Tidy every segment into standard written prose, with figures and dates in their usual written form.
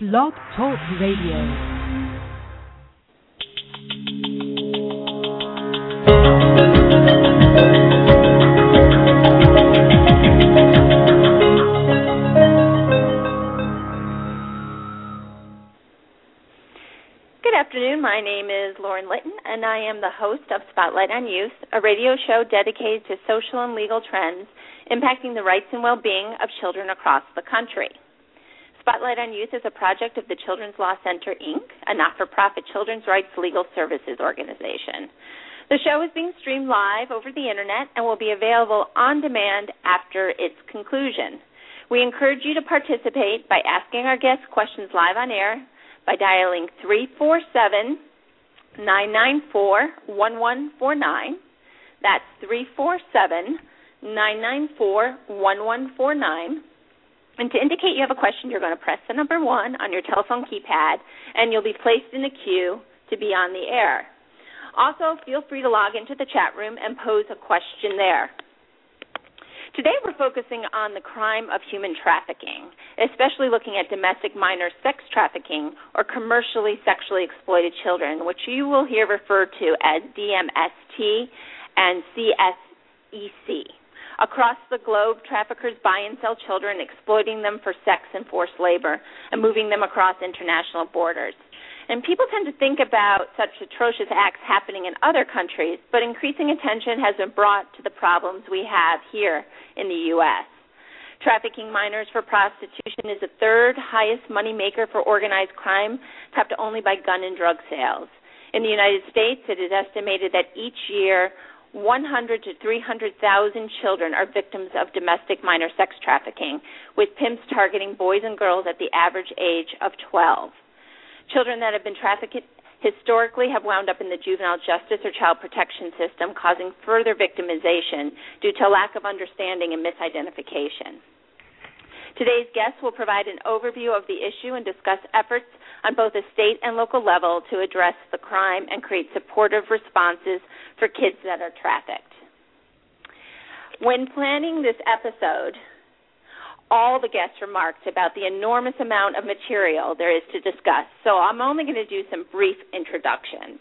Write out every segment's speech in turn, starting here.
Blog Talk Radio. Good afternoon. My name is Lauren Litton, and I am the host of Spotlight on Youth, a radio show dedicated to social and legal trends impacting the rights and well-being of children across the country. Spotlight on Youth is a project of the Children's Law Center, Inc., a not-for-profit children's rights legal services organization. The show is being streamed live over the Internet and will be available on demand after its conclusion. We encourage you to participate by asking our guests questions live on air by dialing 347-994-1149. That's 347-994-1149. And to indicate you have a question, you're going to press the number 1 on your telephone keypad, and you'll be placed in a queue to be on the air. Also, feel free to log into the chat room and pose a question there. Today we're focusing on the crime of human trafficking, especially looking at domestic minor sex trafficking or commercially sexually exploited children, which you will hear referred to as DMST and CSEC. Across the globe, traffickers buy and sell children, exploiting them for sex and forced labor and moving them across international borders. And people tend to think about such atrocious acts happening in other countries, but increasing attention has been brought to the problems we have here in the U.S. Trafficking minors for prostitution is the third highest moneymaker for organized crime, topped only by gun and drug sales. In the United States, it is estimated that each year 100,000 to 300,000 children are victims of domestic minor sex trafficking, with pimps targeting boys and girls at the average age of 12. Children that have been trafficked historically have wound up in the juvenile justice or child protection system, causing further victimization due to lack of understanding and misidentification. Today's guests will provide an overview of the issue and discuss efforts on both a state and local level to address the crime and create supportive responses for kids that are trafficked. When planning this episode, all the guests remarked about the enormous amount of material there is to discuss, so I'm only going to do some brief introductions.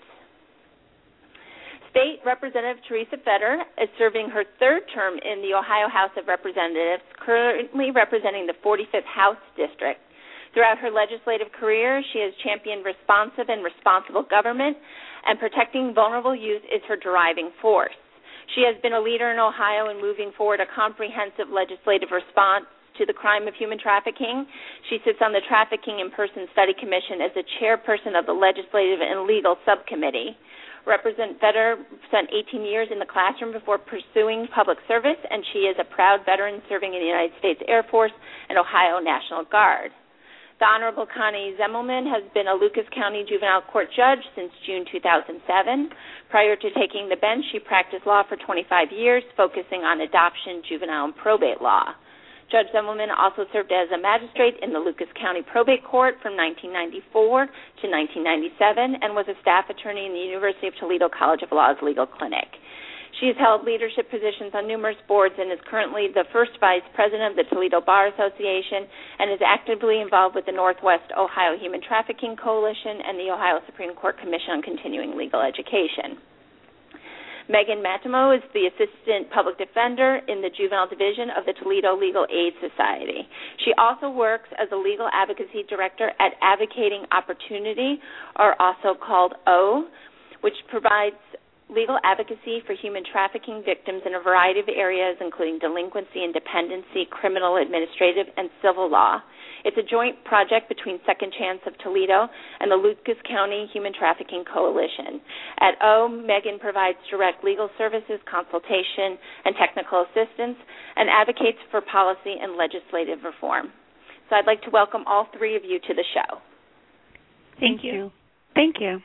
State Representative Teresa Feder is serving her third term in the Ohio House of Representatives, currently representing the 45th House District. Throughout her legislative career, she has championed responsive and responsible government, and protecting vulnerable youth is her driving force. She has been a leader in Ohio in moving forward a comprehensive legislative response to the crime of human trafficking. She sits on the Trafficking in Person Study Commission as the chairperson of the Legislative and Legal Subcommittee. Representative Feder spent 18 years in the classroom before pursuing public service, and she is a proud veteran serving in the United States Air Force and Ohio National Guard. The Honorable Connie Zemelman has been a Lucas County Juvenile Court judge since June 2007. Prior to taking the bench, she practiced law for 25 years, focusing on adoption, juvenile, and probate law. Judge Zemelman also served as a magistrate in the Lucas County Probate Court from 1994 to 1997 and was a staff attorney in the University of Toledo College of Law's Legal Clinic. She has held leadership positions on numerous boards and is currently the first vice president of the Toledo Bar Association and is actively involved with the Northwest Ohio Human Trafficking Coalition and the Ohio Supreme Court Commission on Continuing Legal Education. Megan Matimo is the Assistant Public Defender in the Juvenile Division of the Toledo Legal Aid Society. She also works as a Legal Advocacy Director at Advocating Opportunity, or also called O, which provides legal advocacy for human trafficking victims in a variety of areas, including delinquency and dependency, criminal, administrative, and civil law. It's a joint project between Second Chance of Toledo and the Lucas County Human Trafficking Coalition. At O, Megan provides direct legal services, consultation, and technical assistance, and advocates for policy and legislative reform. So I'd like to welcome all three of you to the show. Thank you. Thank you.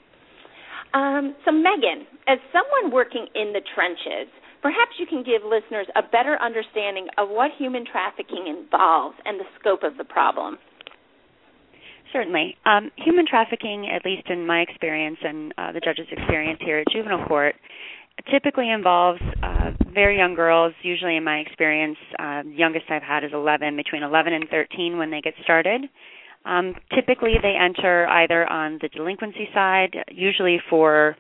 So Megan, as someone working in the trenches, perhaps you can give listeners a better understanding of what human trafficking involves and the scope of the problem. Certainly. Human trafficking, at least in my experience and the judge's experience here at juvenile court, typically involves very young girls. Usually in my experience, the youngest I've had is between 11 and 13 when they get started. Typically, they enter either on the delinquency side, usually for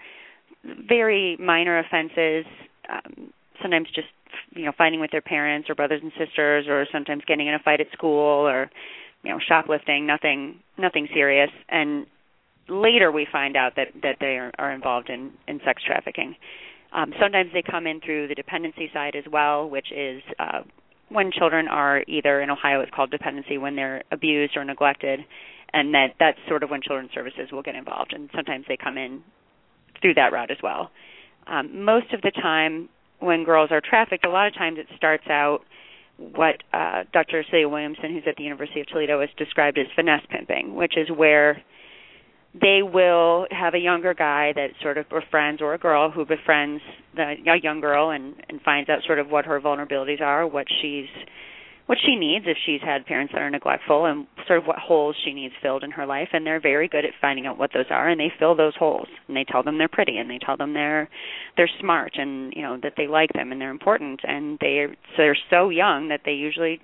very minor offenses, sometimes just fighting with their parents or brothers and sisters, or sometimes getting in a fight at school, or shoplifting, nothing serious. And later we find out that they are involved in sex trafficking. Sometimes they come in through the dependency side as well, which is when children are either, in Ohio it's called dependency, when they're abused or neglected, and that's sort of when Children's Services will get involved, and sometimes they come in through that route as well. Most of the time when girls are trafficked, a lot of times it starts out what Dr. Celia Williamson, who's at the University of Toledo, has described as finesse pimping, which is where they will have a younger guy that sort of befriends, or a girl who befriends a young girl and finds out sort of what her vulnerabilities are, what she needs if she's had parents that are neglectful, and sort of what holes she needs filled in her life. And they're very good at finding out what those are, and they fill those holes. And they tell them they're pretty, and they tell them they're smart, and that they like them and they're important. And they're so young that they usually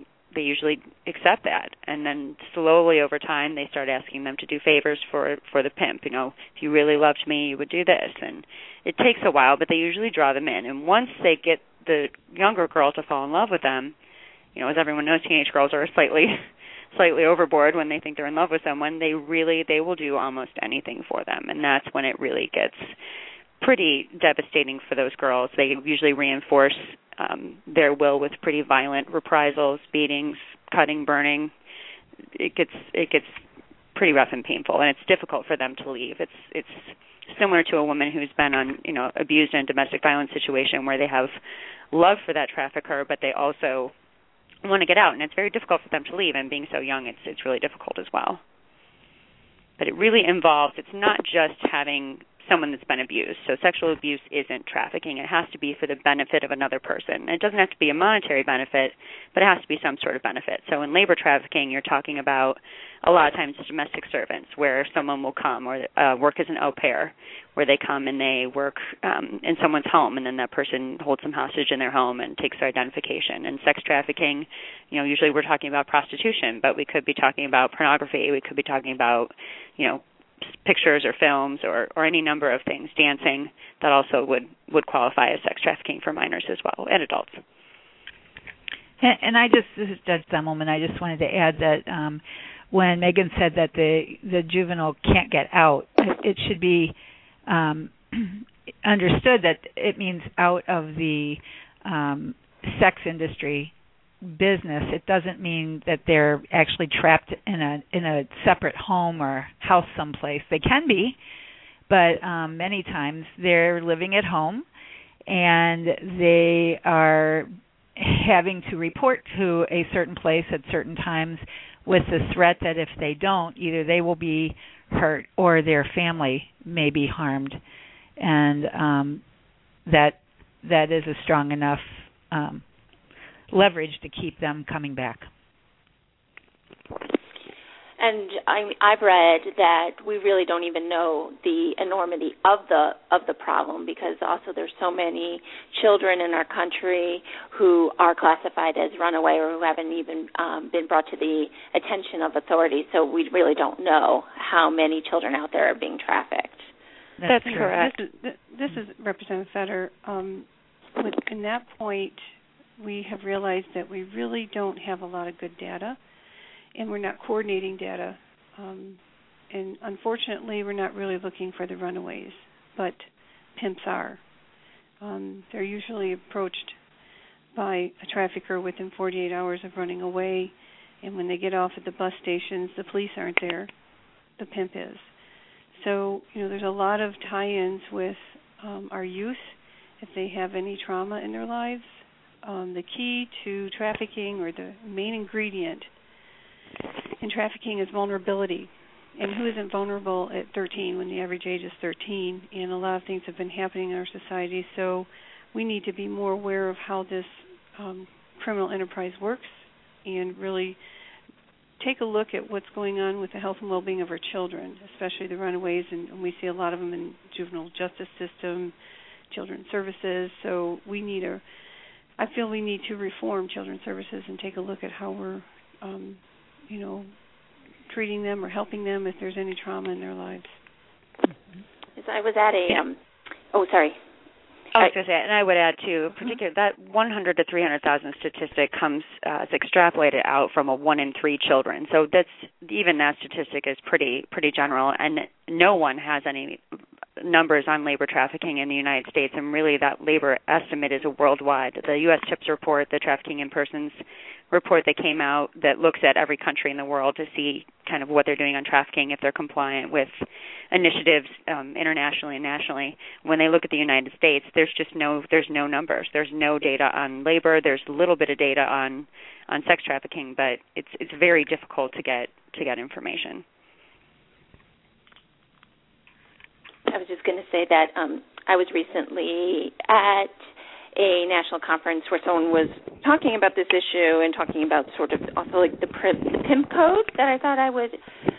accept that. And then slowly over time they start asking them to do favors for the pimp. If you really loved me, you would do this. And it takes a while, but they usually draw them in. And once they get the younger girl to fall in love with them, as everyone knows, teenage girls are slightly overboard when they think they're in love with someone. They will do almost anything for them. And that's when it really gets pretty devastating for those girls. They usually reinforce their will with pretty violent reprisals, beatings, cutting, burning. It gets pretty rough and painful, and it's difficult for them to leave. It's similar to a woman who's been abused in a domestic violence situation, where they have love for that trafficker, but they also want to get out, and it's very difficult for them to leave. And being so young, it's really difficult as well. But it really involves, it's not just having someone that's been abused. So sexual abuse isn't trafficking. It has to be for the benefit of another person. It doesn't have to be a monetary benefit, but it has to be some sort of benefit. So in labor trafficking, you're talking about a lot of times domestic servants, where someone will come, or work as an au pair, where they come and they work in someone's home, and then that person holds them hostage in their home and takes their identification. And sex trafficking, usually we're talking about prostitution, but we could be talking about pornography. We could be talking about, pictures or films or any number of things, dancing, that also would qualify as sex trafficking for minors as well, and adults. And this is Judge Zemmelman, I just wanted to add that when Megan said that the juvenile can't get out, it should be understood that it means out of the sex industry business. It doesn't mean that they're actually trapped in a separate home or house someplace. They can be, but many times they're living at home, and they are having to report to a certain place at certain times, with the threat that if they don't, either they will be hurt or their family may be harmed. And that is a strong enough leverage to keep them coming back. And I've read that we really don't even know the enormity of the problem, because also there's so many children in our country who are classified as runaway, or who haven't even been brought to the attention of authorities. So we really don't know how many children out there are being trafficked. That's correct. This is Representative Fetter. In that point, we have realized that we really don't have a lot of good data, and we're not coordinating data. And unfortunately, we're not really looking for the runaways, but pimps are. They're usually approached by a trafficker within 48 hours of running away, and when they get off at the bus stations, the police aren't there. The pimp is. So, there's a lot of tie-ins with our youth, if they have any trauma in their lives. The key to trafficking, or the main ingredient in trafficking, is vulnerability. And who isn't vulnerable at 13 when the average age is 13? And a lot of things have been happening in our society, so we need to be more aware of how this criminal enterprise works, and really take a look at what's going on with the health and well-being of our children, especially the runaways, and we see a lot of them in juvenile justice system, children's services. So I feel we need to reform children's services and take a look at how we're, treating them or helping them if there's any trauma in their lives. As I was at a, sorry. I was going to say, and I would add too, particularly that 100 to 300,000 statistic comes is extrapolated out from a 1 in 3 children. So even that statistic is pretty general, and no one has any numbers on labor trafficking in the United States, and really that labor estimate is a worldwide. The U.S. TIPS report, the Trafficking in Persons report that came out that looks at every country in the world to see kind of what they're doing on trafficking, if they're compliant with initiatives internationally and nationally. When they look at the United States, there's no numbers. There's no data on labor. There's a little bit of data on sex trafficking, but it's very difficult to get information. I was just going to say that I was recently at a national conference where someone was talking about this issue and talking about sort of also like the PIMP code that I thought I would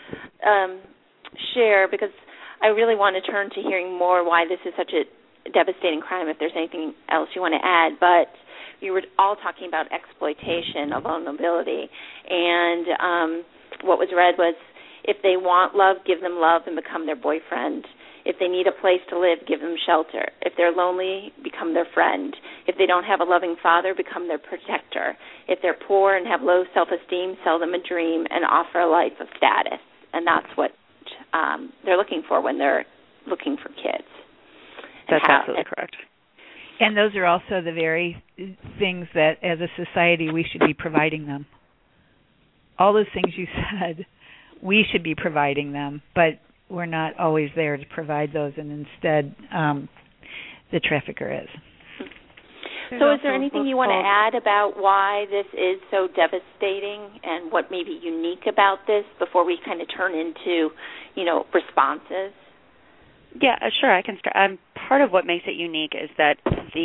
share, because I really want to turn to hearing more why this is such a devastating crime, if there's anything else you want to add. But you were all talking about exploitation of vulnerability, and what was read was, if they want love, give them love and become their boyfriend. If they need a place to live, give them shelter. If they're lonely, become their friend. If they don't have a loving father, become their protector. If they're poor and have low self-esteem, sell them a dream and offer a life of status. And that's what they're looking for when they're looking for kids. That's absolutely correct. And those are also the very things that, as a society, we should be providing them. All those things you said, we should be providing them, but we're not always there to provide those, and instead the trafficker is. So is there anything you want to add about why this is so devastating and what may be unique about this before we kind of turn into, responses? Yeah, sure, I can start. Part of what makes it unique is that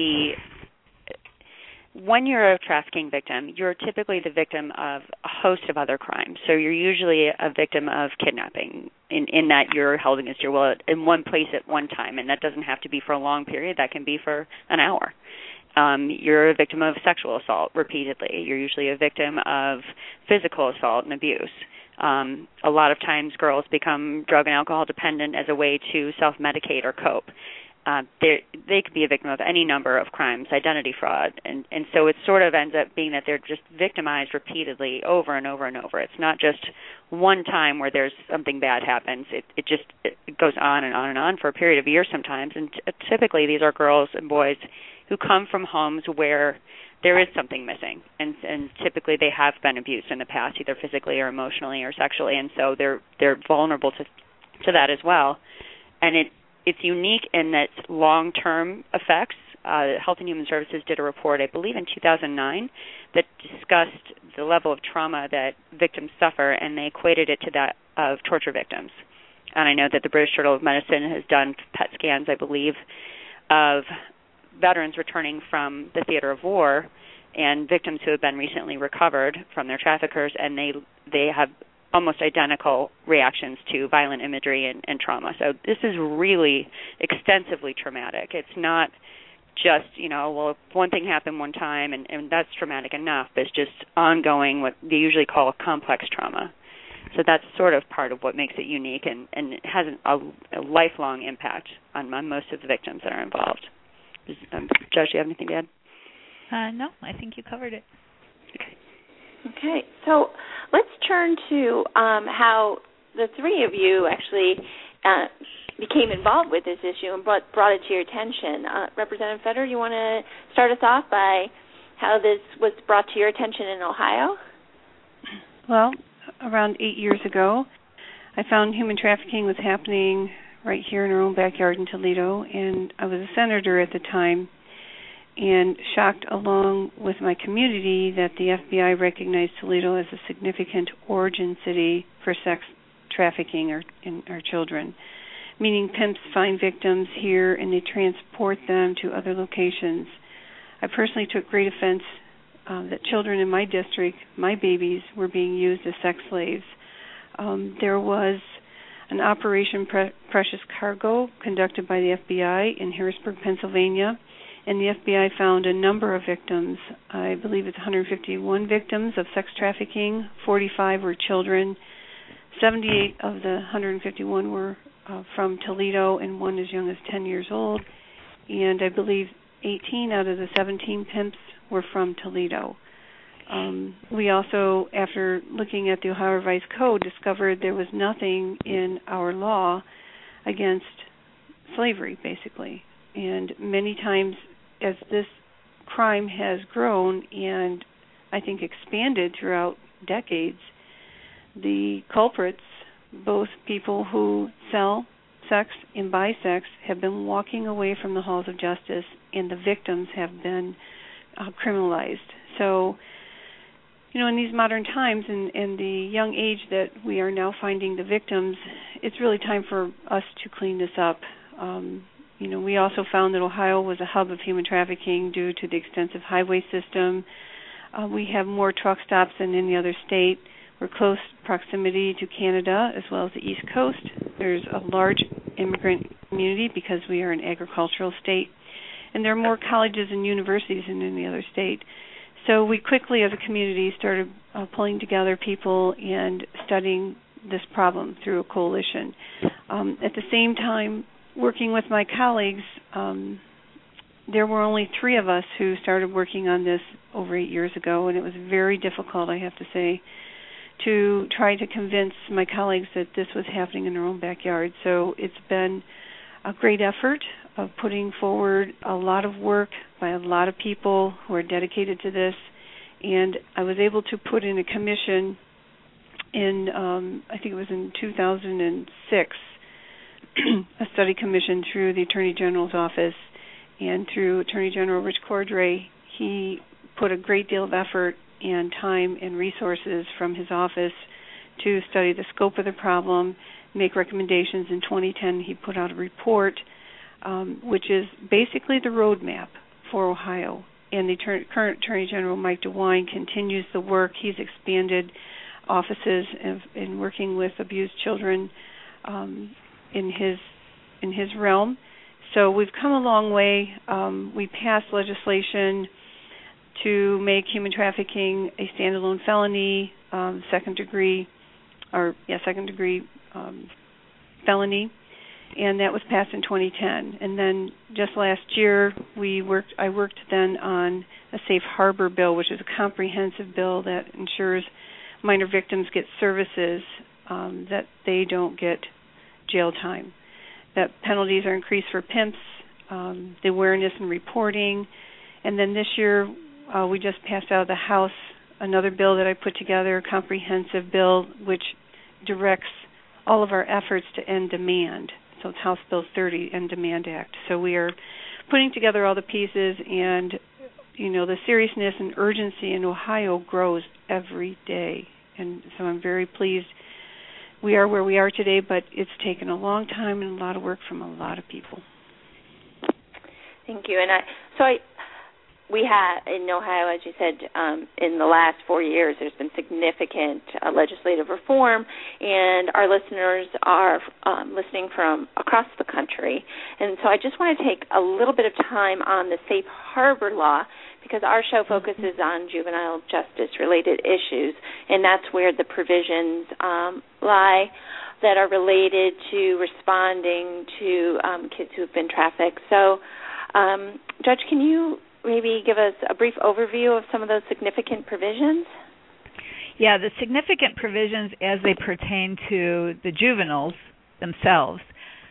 when you're a trafficking victim, you're typically the victim of a host of other crimes. So you're usually a victim of kidnapping in that you're held against your will in one place at one time, and that doesn't have to be for a long period. That can be for an hour. You're a victim of sexual assault repeatedly. You're usually a victim of physical assault and abuse. A lot of times girls become drug and alcohol dependent as a way to self-medicate or cope. They could be a victim of any number of crimes, identity fraud, and so it sort of ends up being that they're just victimized repeatedly over and over and over. It's not just one time where there's something bad happens. It goes on and on and on for a period of years sometimes, and typically these are girls and boys who come from homes where there is something missing, and typically they have been abused in the past, either physically or emotionally or sexually, and so they're vulnerable to that as well. And it's unique in its long-term effects. Health and Human Services did a report, I believe in 2009, that discussed the level of trauma that victims suffer, and they equated it to that of torture victims. And I know that the British Journal of Medicine has done PET scans, I believe, of veterans returning from the theater of war and victims who have been recently recovered from their traffickers, and they have almost identical reactions to violent imagery and trauma. So this is really extensively traumatic. It's not just, if one thing happened one time and that's traumatic enough, but it's just ongoing, what they usually call a complex trauma. So that's sort of part of what makes it unique, and it has a lifelong impact on most of the victims that are involved. Judge, do you have anything to add? No, I think you covered it. Okay, so let's turn to how the three of you actually became involved with this issue and brought it to your attention. Representative Feder, you want to start us off by how this was brought to your attention in Ohio? Well, around 8 years ago, I found human trafficking was happening right here in our own backyard in Toledo, and I was a senator at the time, and shocked along with my community that the FBI recognized Toledo as a significant origin city for sex trafficking in our children, meaning pimps find victims here and they transport them to other locations. I personally took great offense that children in my district, my babies, were being used as sex slaves. There was an Operation Precious Cargo conducted by the FBI in Harrisburg, Pennsylvania, and the FBI found a number of victims. I believe it's 151 victims of sex trafficking. 45 were children. 78 of the 151 were from Toledo, and one as young as 10 years old. And I believe 18 out of the 17 pimps were from Toledo. We also, after looking at the Ohio Revised Code, discovered there was nothing in our law against slavery, basically. And many times, as this crime has grown and I think expanded throughout decades, the culprits, both people who sell sex and buy sex, have been walking away from the halls of justice, and the victims have been criminalized. So, in these modern times and the young age that we are now finding the victims, it's really time for us to clean this up. We also found that Ohio was a hub of human trafficking due to the extensive highway system. We have more truck stops than any other state. We're close proximity to Canada as well as the East Coast. There's a large immigrant community because we are an agricultural state. And there are more colleges and universities than any other state. So we quickly, as a community, started pulling together people and studying this problem through a coalition. At the same time, working with my colleagues, there were only 3 of us who started working on this over 8 years ago, and it was very difficult, I have to say, to try to convince my colleagues that this was happening in their own backyard. So it's been a great effort of putting forward a lot of work by a lot of people who are dedicated to this. And I was able to put in a commission in, I think it was in 2006, a study commission through the Attorney General's office and through Attorney General Rich Cordray. He put a great deal of effort and time and resources from his office to study the scope of the problem, make recommendations. In 2010, he put out a report, which is basically the roadmap for Ohio. And the current Attorney General, Mike DeWine, continues the work. He's expanded offices in working with abused children in his realm. So we've come a long way. We passed legislation to make human trafficking a standalone felony, second degree felony, and that was passed in 2010. And then just last year, I worked then on a safe harbor bill, which is a comprehensive bill that ensures minor victims get services, that they don't get jail time, that penalties are increased for pimps, the awareness and reporting. And then this year, we just passed out of the House another bill that I put together, a comprehensive bill which directs all of our efforts to end demand. So it's House Bill 30, End Demand Act. So we are putting together all the pieces, and the seriousness and urgency in Ohio grows every day. And so I'm very pleased we are where we are today, but it's taken a long time and a lot of work from a lot of people. Thank you. And we have, in Ohio, as you said, in the last 4 years, there's been significant legislative reform, and our listeners are listening from across the country. And so I just want to take a little bit of time on the safe harbor law, because our show focuses on juvenile justice-related issues, and that's where the provisions lie that are related to responding to kids who have been trafficked. So, Judge, can you maybe give us a brief overview of some of those significant provisions? Yeah, the significant provisions as they pertain to the juveniles themselves.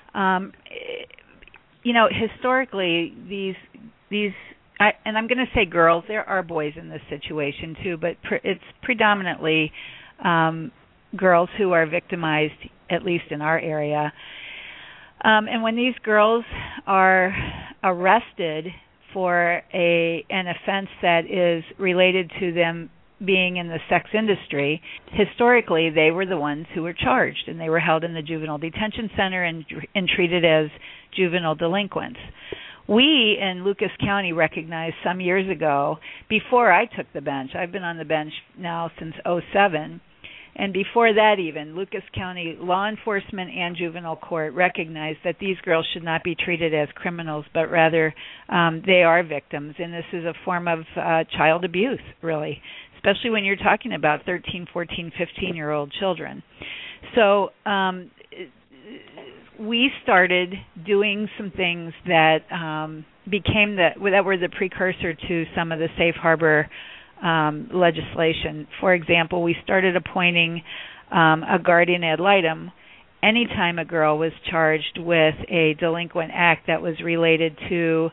Historically, these and I'm going to say girls, there are boys in this situation too, but it's predominantly girls who are victimized, at least in our area. And when these girls are arrested for an offense that is related to them being in the sex industry, historically they were the ones who were charged, and they were held in the juvenile detention center and treated as juvenile delinquents. We in Lucas County recognized some years ago, before I took the bench, I've been on the bench now since 2007, and before that even, Lucas County law enforcement and juvenile court recognized that these girls should not be treated as criminals, but rather they are victims, and this is a form of child abuse, really, especially when you're talking about 13, 14, 15-year-old children. So we started doing some things that that were the precursor to some of the safe harbor legislation. For example, we started appointing a guardian ad litem anytime a girl was charged with a delinquent act that was related to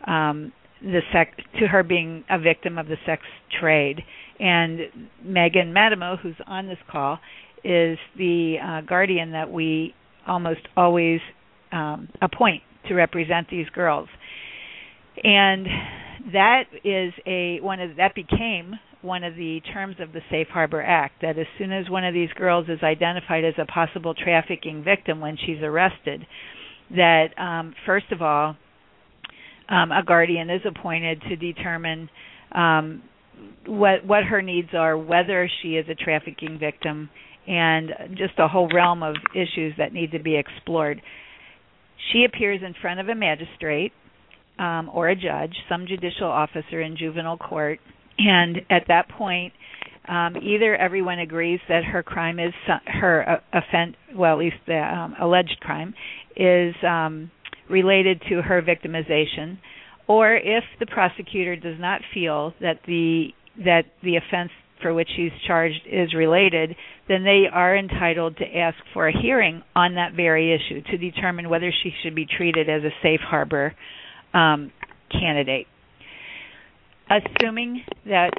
her being a victim of the sex trade. And Megan Madamo, who's on this call, is the guardian that we almost always appoint to represent these girls. And that became one of the terms of the Safe Harbor Act, that as soon as one of these girls is identified as a possible trafficking victim when she's arrested, that first of all, a guardian is appointed to determine what her needs are, whether she is a trafficking victim, and just a whole realm of issues that need to be explored. She appears in front of a magistrate or a judge, some judicial officer in juvenile court, and at that point, either everyone agrees that her crime is at least the alleged crime is related to her victimization, or if the prosecutor does not feel that the offense for which she's charged is related, then they are entitled to ask for a hearing on that very issue to determine whether she should be treated as a safe harbor candidate. Assuming that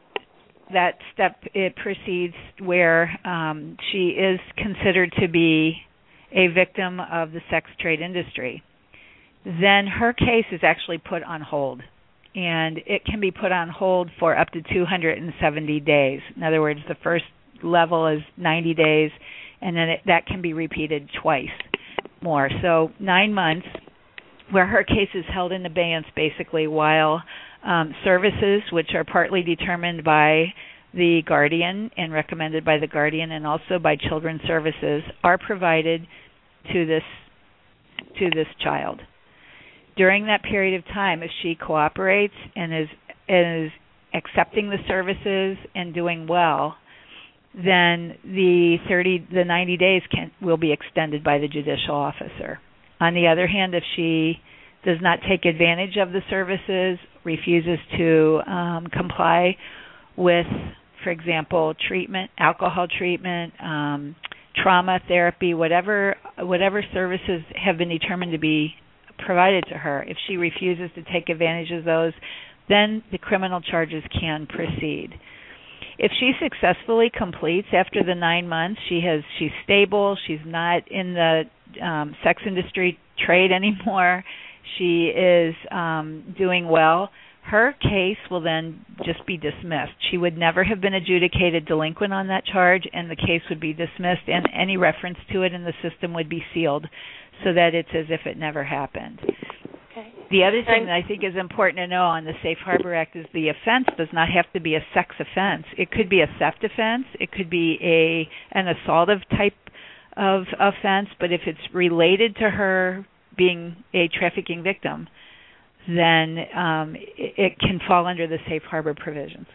step it proceeds where she is considered to be a victim of the sex trade industry, then her case is actually put on hold. And it can be put on hold for up to 270 days. In other words, the first level is 90 days, and then that can be repeated twice more. So 9 months where her case is held in abeyance, basically, while services, which are partly determined by the guardian and recommended by the guardian and also by Children's Services, are provided to this child. During that period of time, if she cooperates and is accepting the services and doing well, then the 90 days will be extended by the judicial officer. On the other hand, if she does not take advantage of the services, refuses to comply with, for example, treatment, alcohol treatment, trauma therapy, whatever services have been determined to be provided to her, if she refuses to take advantage of those, then the criminal charges can proceed. If she successfully completes after the 9 months, she's stable, she's not in the sex industry trade anymore, she is doing well, her case will then just be dismissed. She would never have been adjudicated delinquent on that charge, and the case would be dismissed, and any reference to it in the system would be sealed so that it's as if it never happened. Okay. The other thing that I think is important to know on the Safe Harbor Act is the offense does not have to be a sex offense. It could be a theft offense. It could be an assaultive type of offense, but if it's related to her being a trafficking victim, then it can fall under the Safe Harbor provisions.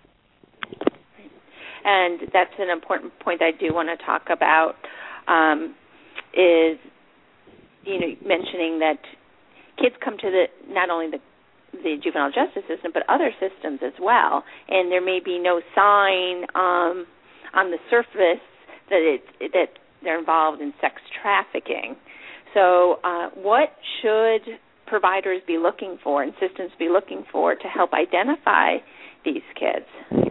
And that's an important point I do want to talk about, is mentioning that kids come to not only the juvenile justice system, but other systems as well, and there may be no sign on the surface that they're involved in sex trafficking. So what should providers be looking for and systems be looking for to help identify these kids?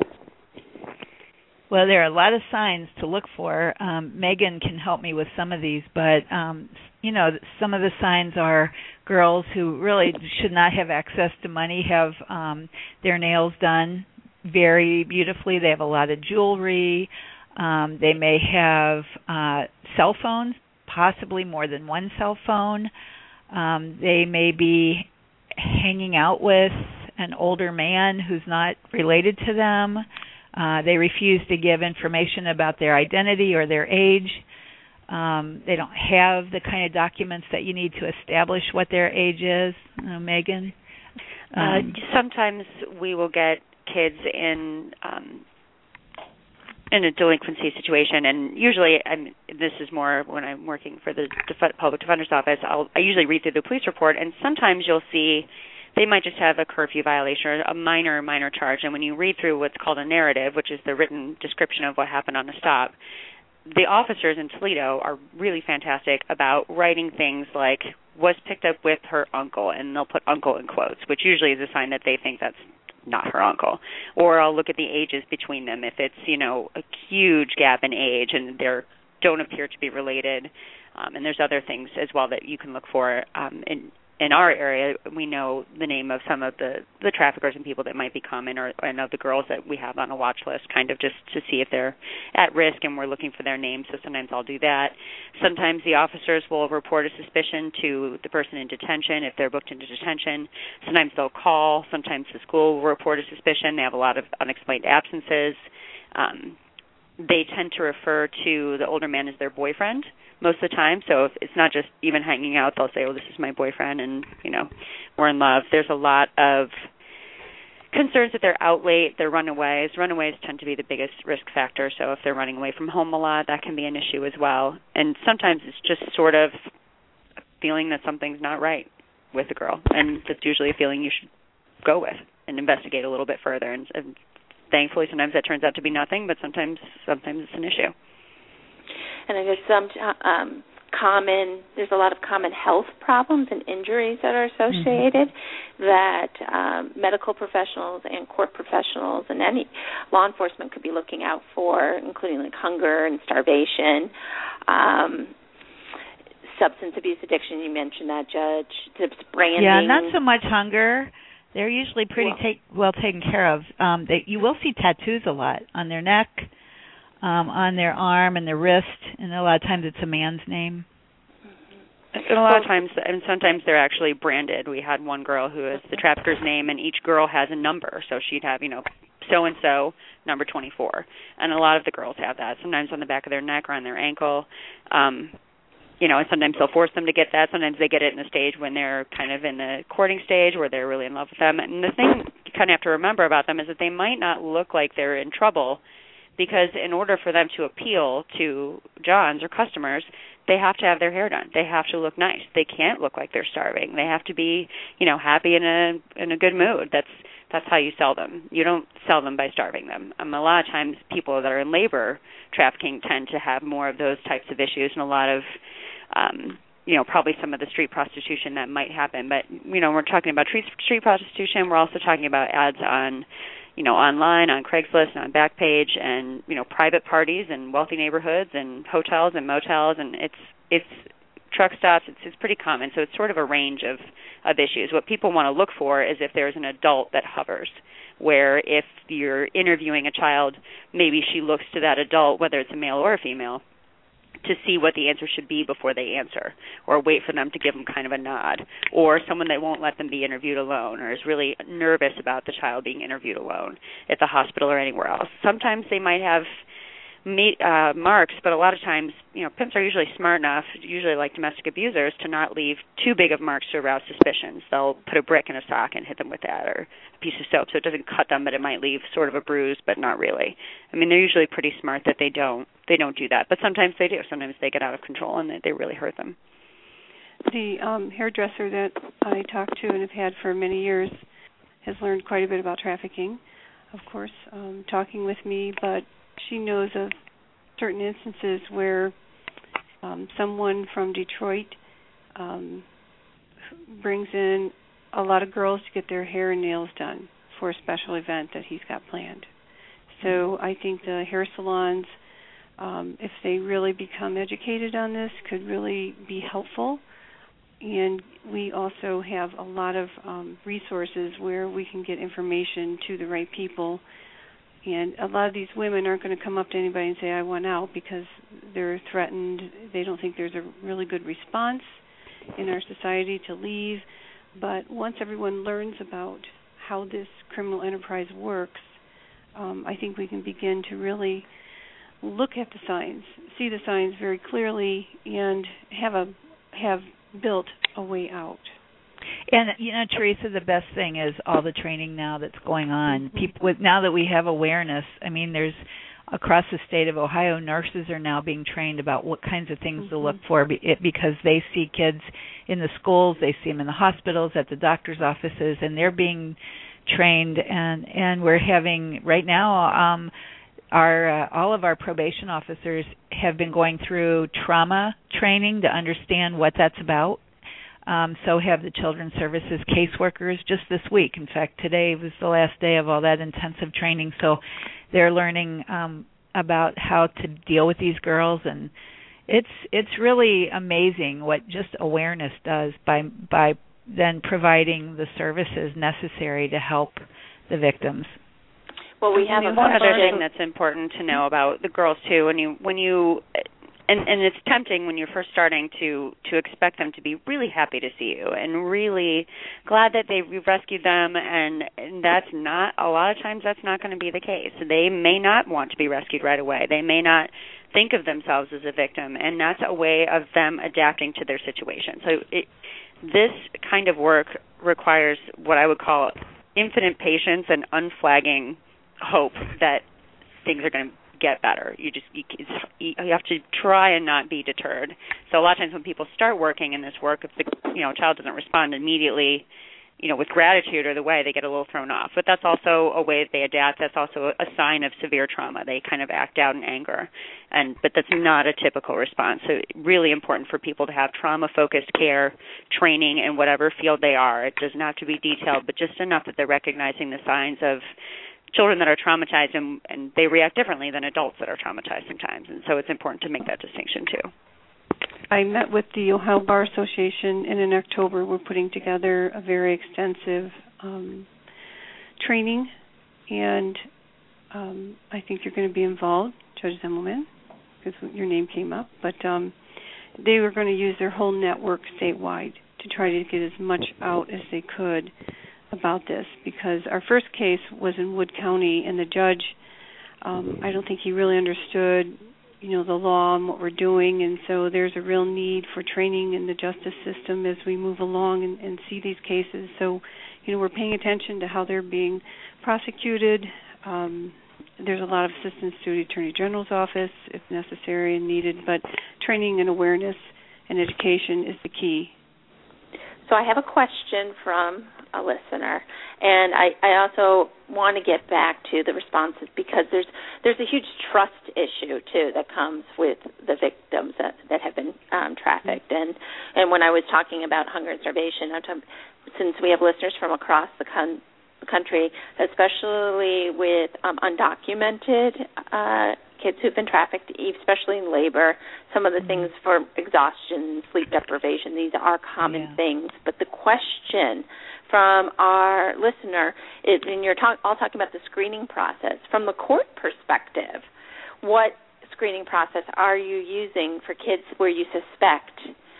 Well, there are a lot of signs to look for. Megan can help me with some of these, but some of the signs are girls who really should not have access to money have their nails done very beautifully. They have a lot of jewelry. They may have cell phones, possibly more than one cell phone. They may be hanging out with an older man who's not related to them. They refuse to give information about their identity or their age. They don't have the kind of documents that you need to establish what their age is. Megan? Sometimes we will get kids in in a delinquency situation, and usually this is more when I'm working for the public defender's office, I usually read through the police report, and sometimes you'll see they might just have a curfew violation or a minor charge. And when you read through what's called a narrative, which is the written description of what happened on a stop, the officers in Toledo are really fantastic about writing things like, was picked up with her uncle, and they'll put uncle in quotes, which usually is a sign that they think that's not her uncle. Or I'll look at the ages between them. If it's, a huge gap in age and they don't appear to be related, and there's other things as well that you can look for. In our area, we know the name of some of the traffickers and people that might be common, and of the girls that we have on a watch list, kind of just to see if they're at risk, and we're looking for their names, so sometimes I'll do that. Sometimes the officers will report a suspicion to the person in detention if they're booked into detention. Sometimes they'll call. Sometimes the school will report a suspicion. They have a lot of unexplained absences. They tend to refer to the older man as their boyfriend most of the time. So if it's not just even hanging out, they'll say, oh, this is my boyfriend, and, we're in love. There's a lot of concerns that they're out late, they're runaways. Runaways tend to be the biggest risk factor, so if they're running away from home a lot, that can be an issue as well. And sometimes it's just sort of a feeling that something's not right with the girl, and that's usually a feeling you should go with and investigate a little bit further. And thankfully, sometimes that turns out to be nothing, but sometimes it's an issue. And I guess there's a lot of common health problems and injuries that are associated that medical professionals and court professionals and any law enforcement could be looking out for, including like hunger and starvation, substance abuse addiction. You mentioned that, Judge. Branding. Yeah, not so much hunger. They're usually pretty well taken care of. You will see tattoos a lot on their neck, on their arm and their wrist, and a lot of times it's a man's name. And a lot of times, and sometimes they're actually branded. We had one girl who is the trafficker's name, and each girl has a number. So she'd have, so-and-so, number 24. And a lot of the girls have that, sometimes on the back of their neck or on their ankle. And sometimes they'll force them to get that. Sometimes they get it in a stage when they're kind of in the courting stage where they're really in love with them. And the thing you kind of have to remember about them is that they might not look like they're in trouble, because in order for them to appeal to Johns or customers, they have to have their hair done. They have to look nice. They can't look like they're starving. They have to be, happy in a good mood. That's how you sell them. You don't sell them by starving them. A lot of times people that are in labor trafficking tend to have more of those types of issues, and a lot of probably some of the street prostitution that might happen. But, we're talking about street prostitution. We're also talking about ads on, online, on Craigslist, and on Backpage, and, private parties in wealthy neighborhoods and hotels and motels, and it's truck stops. It's pretty common. So it's sort of a range of issues. What people want to look for is if there's an adult that hovers, where if you're interviewing a child, maybe she looks to that adult, whether it's a male or a female, to see what the answer should be before they answer, or wait for them to give them kind of a nod, or someone that won't let them be interviewed alone, or is really nervous about the child being interviewed alone at the hospital or anywhere else. Sometimes they might have marks, but a lot of times, pimps are usually smart enough, usually like domestic abusers, to not leave too big of marks to arouse suspicions. They'll put a brick in a sock and hit them with that, or a piece of soap, so it doesn't cut them, but it might leave sort of a bruise, but not really. They're usually pretty smart that they don't do that, but sometimes they do. Sometimes they get out of control and they really hurt them. The hairdresser that I talked to and have had for many years has learned quite a bit about trafficking, of course, talking with me, but she knows of certain instances where someone from Detroit brings in a lot of girls to get their hair and nails done for a special event that he's got planned. So I think the hair salons, if they really become educated on this, could really be helpful. And we also have a lot of resources where we can get information to the right people. And a lot of these women aren't going to come up to anybody and say, I want out, because they're threatened. They don't think there's a really good response in our society to leave. But once everyone learns about how this criminal enterprise works, I think we can begin to really look at the signs, see the signs very clearly, and have built a way out. And Teresa, the best thing is all the training now that's going on. People, now that we have awareness, there's across the state of Ohio, nurses are now being trained about what kinds of things to look for because they see kids in the schools, they see them in the hospitals, at the doctor's offices, and they're being trained. And we're having right now all of our probation officers have been going through trauma training to understand what that's about. So have the Children's Services caseworkers just this week. In fact, today was the last day of all that intensive training. So they're learning about how to deal with these girls, and it's really amazing what just awareness does by then providing the services necessary to help the victims. Well, we have one other thing that's important to know about the girls too. When you and it's tempting when you're first starting to expect them to be really happy to see you and really glad that you've rescued them, and that's not, a lot of times that's not going to be the case. They may not want to be rescued right away. They may not think of themselves as a victim, and that's a way of them adapting to their situation. So this kind of work requires what I would call infinite patience and unflagging hope that things are going to get better. You have to try and not be deterred. So a lot of times when people start working in this work, if the child doesn't respond immediately, with gratitude or the way, they get a little thrown off. But that's also a way that they adapt. That's also a sign of severe trauma. They kind of act out in anger, but that's not a typical response. So really important for people to have trauma-focused care training in whatever field they are. It doesn't have to be detailed, but just enough that they're recognizing the signs of children that are traumatized, and they react differently than adults that are traumatized sometimes. And so it's important to make that distinction too. I met with the Ohio Bar Association, and in October we're putting together a very extensive training, and I think you're going to be involved, Judge Zimmelman, because your name came up. But they were going to use their whole network statewide to try to get as much out as they could about this, because our first case was in Wood County, and the judge, I don't think he really understood, the law and what we're doing, and so there's a real need for training in the justice system as we move along and see these cases. So, we're paying attention to how they're being prosecuted. There's a lot of assistance to the Attorney General's office if necessary and needed, but training and awareness and education is the key. So I have a question from a listener, and I also want to get back to the responses because there's a huge trust issue too that comes with the victims that have been trafficked. And when I was talking about hunger and starvation, since we have listeners from across the country, especially with undocumented kids who've been trafficked, especially in labor, some of the things for exhaustion, sleep deprivation, these are common things. But the question from our listener is, and you're all talking about the screening process, from the court perspective, what screening process are you using for kids where you suspect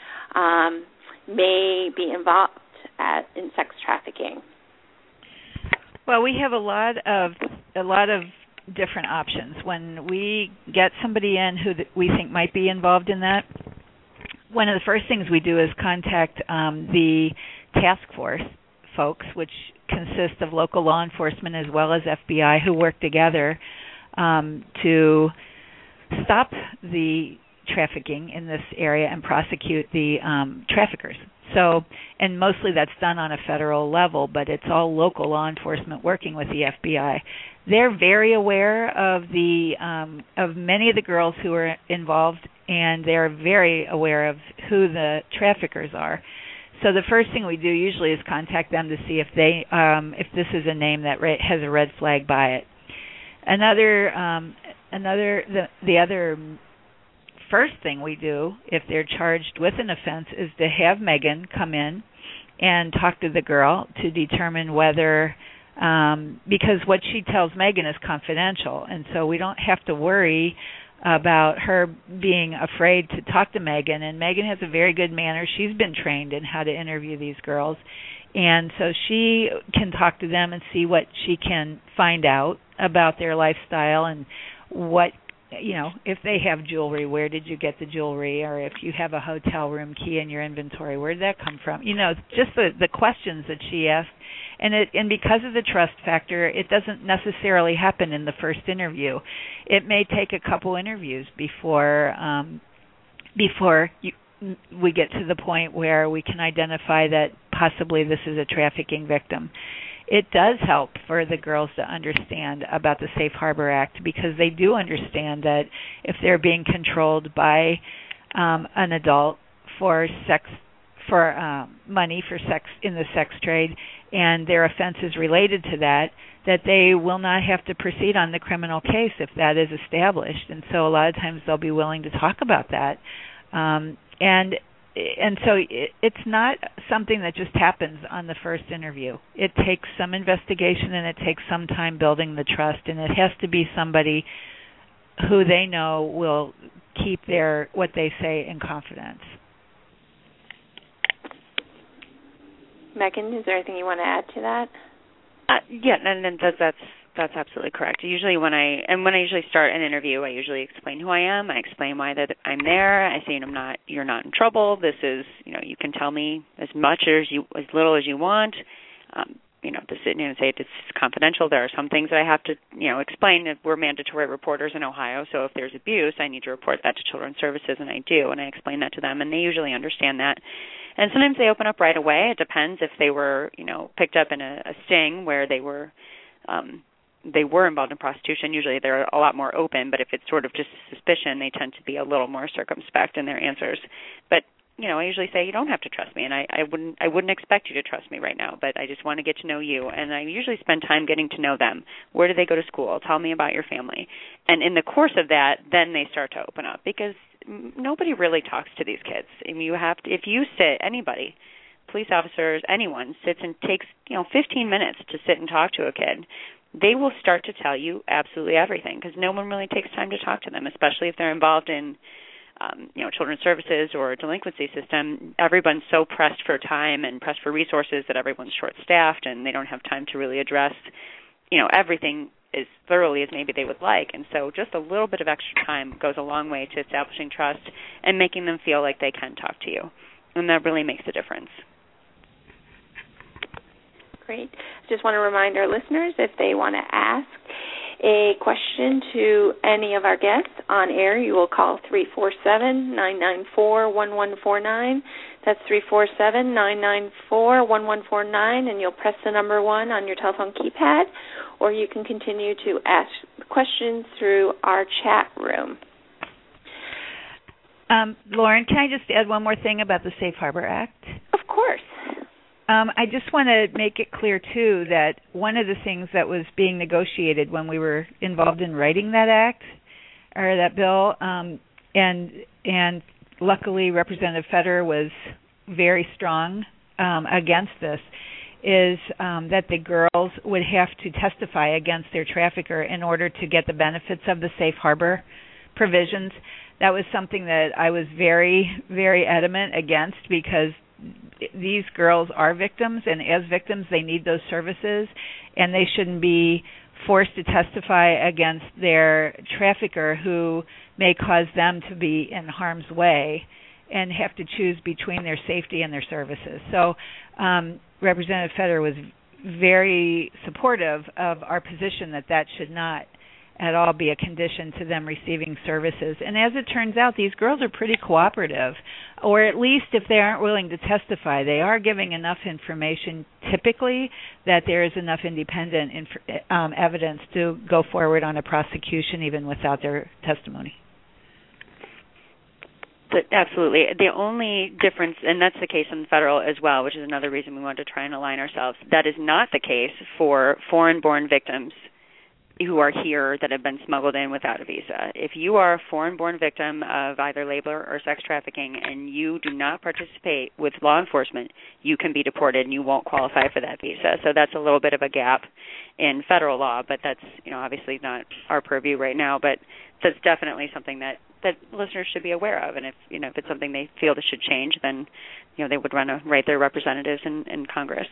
may be involved in sex trafficking? Well, we have a lot of different options. When we get somebody in who we think might be involved in that, one of the first things we do is contact the task force folks, which consist of local law enforcement as well as FBI, who work together to stop the trafficking in this area and prosecute the traffickers. So, and mostly that's done on a federal level, but it's all local law enforcement working with the FBI. They're very aware of of many of the girls who are involved, and they're very aware of who the traffickers are. So the first thing we do usually is contact them to see if if this is a name that has a red flag by it. The other first thing we do, if they're charged with an offense, is to have Megan come in and talk to the girl to determine whether, because what she tells Megan is confidential, and so we don't have to worry about her being afraid to talk to Megan. And Megan has a very good manner. She's been trained in how to interview these girls, and so she can talk to them and see what she can find out about their lifestyle and what if they have jewelry, where did you get the jewelry? Or if you have a hotel room key in your inventory, where did that come from? Just the questions that she asked. And because of the trust factor, it doesn't necessarily happen in the first interview. It may take a couple interviews before we get to the point where we can identify that possibly this is a trafficking victim. It does help for the girls to understand about the Safe Harbor Act, because they do understand that if they're being controlled by an adult for money for sex in the sex trade, and their offense is related to that they will not have to proceed on the criminal case if that is established. And so a lot of times they'll be willing to talk about that. And so it's not something that just happens on the first interview. It takes some investigation, and it takes some time building the trust, and it has to be somebody who they know will keep what they say in confidence. Megan, is there anything you want to add to that? Yeah, and that's absolutely correct. Usually when I usually start an interview, I usually explain who I am. I explain why that I'm there. I say you're not in trouble. This is, you can tell me as little as you want. Say it's confidential. There are some things that I have to, explain. We're mandatory reporters in Ohio, so if there's abuse, I need to report that to Children's Services, and I do, and I explain that to them, and they usually understand that. And sometimes they open up right away. It depends if they were, picked up in a sting where they were involved in prostitution. Usually they're a lot more open, but if it's sort of just suspicion, they tend to be a little more circumspect in their answers. But I usually say you don't have to trust me, and I wouldn't expect you to trust me right now, but I just want to get to know you. And I usually spend time getting to know them. Where do they go to school? Tell me about your family. And in the course of that, then they start to open up, because nobody really talks to these kids. I mean, anybody, police officers, anyone sits and takes 15 minutes to sit and talk to a kid, they will start to tell you absolutely everything, because no one really takes time to talk to them, especially if they're involved in Children's Services or a delinquency system. Everyone's so pressed for time and pressed for resources that everyone's short-staffed, and they don't have time to really address, everything as thoroughly as maybe they would like. And so just a little bit of extra time goes a long way to establishing trust and making them feel like they can talk to you. And that really makes a difference. Great. I just want to remind our listeners, if they want to ask a question to any of our guests on air, you will call 347-994-1149. That's 347-994-1149, and you'll press the number 1 on your telephone keypad, or you can continue to ask questions through our chat room. Lauren, can I just add one more thing about the Safe Harbor Act? Of course. I just want to make it clear, too, that one of the things that was being negotiated when we were involved in writing that act, or that bill, and luckily Representative Feder was very strong against this, is that the girls would have to testify against their trafficker in order to get the benefits of the Safe Harbor provisions. That was something that I was very, very adamant against, because these girls are victims, and as victims they need those services, and they shouldn't be forced to testify against their trafficker who may cause them to be in harm's way and have to choose between their safety and their services. So Representative Feder was very supportive of our position that should not at all be a condition to them receiving services. And as it turns out, these girls are pretty cooperative, or at least if they aren't willing to testify, they are giving enough information typically that there is enough independent evidence to go forward on a prosecution even without their testimony. Absolutely. The only difference, and that's the case in federal as well, which is another reason we want to try and align ourselves, that is not the case for foreign-born victims who are here that have been smuggled in without a visa. If you are a foreign-born victim of either labor or sex trafficking and you do not participate with law enforcement, you can be deported and you won't qualify for that visa. So that's a little bit of a gap in federal law, but that's obviously not our purview right now. But that's definitely something that listeners should be aware of. And if it's something they feel that should change, then they would write their representatives in Congress.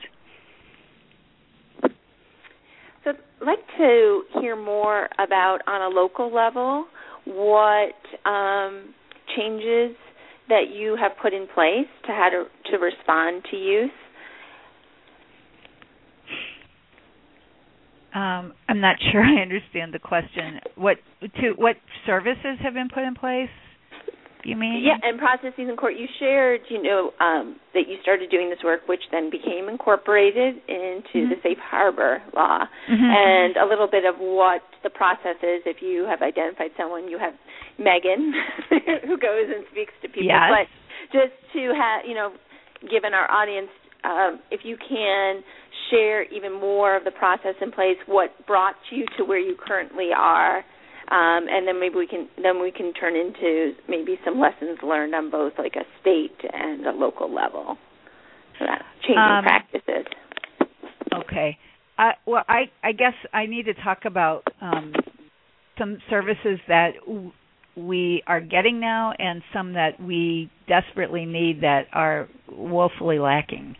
So I'd like to hear more about, on a local level, what changes that you have put in place to how to respond to youth? I'm not sure I understand the question. What services have been put in place? You mean? Yeah, and processes in court. You shared, that you started doing this work, which then became incorporated into the Safe Harbor law, and a little bit of what the process is. If you have identified someone, you have Megan, who goes and speaks to people. Yes. But just to have, given our audience, if you can share even more of the process in place, what brought you to where you currently are. And then maybe we can turn into maybe some lessons learned on both like a state and a local level, changing practices. Okay. Well, I guess I need to talk about some services that we are getting now and some that we desperately need that are woefully lacking.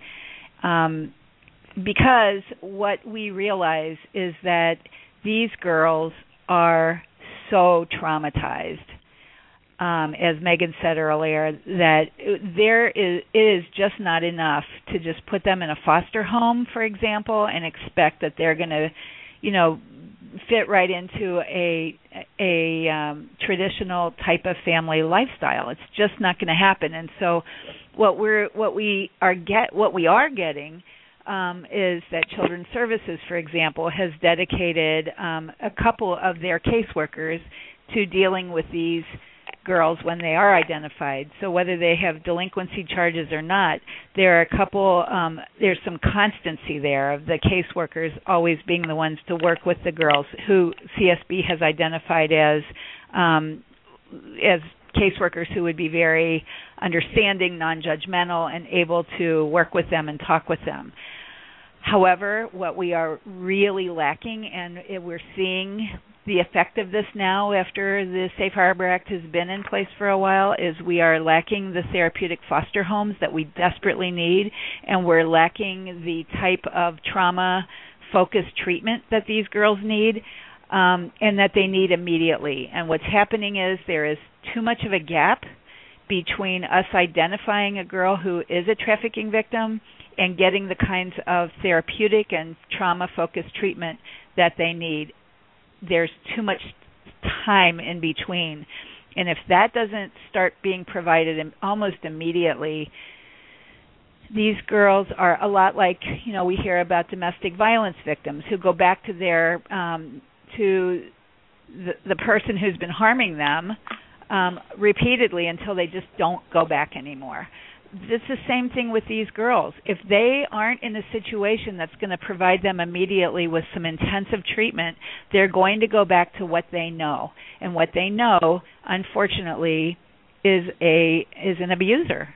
Because what we realize is that these girls are so traumatized, as Megan said earlier, that it is just not enough to just put them in a foster home, for example, and expect that they're going to, fit right into a traditional type of family lifestyle. It's just not going to happen. And so, what we are getting is that Children's Services, for example, has dedicated a couple of their caseworkers to dealing with these girls when they are identified. So whether they have delinquency charges or not, there are a couple, there's some constancy there of the caseworkers always being the ones to work with the girls who CSB has identified as caseworkers who would be very understanding, non-judgmental, and able to work with them and talk with them. However, what we are really lacking, and we're seeing the effect of this now after the Safe Harbor Act has been in place for a while, is we are lacking the therapeutic foster homes that we desperately need, and we're lacking the type of trauma-focused treatment that these girls need, and that they need immediately. And what's happening is there is too much of a gap between us identifying a girl who is a trafficking victim and getting the kinds of therapeutic and trauma-focused treatment that they need. There's too much time in between. And if that doesn't start being provided almost immediately, these girls are a lot like, we hear about domestic violence victims who go back to their to the person who's been harming them repeatedly until they just don't go back anymore. It's the same thing with these girls. If they aren't in a situation that's going to provide them immediately with some intensive treatment, they're going to go back to what they know. And what they know, unfortunately, is an abuser.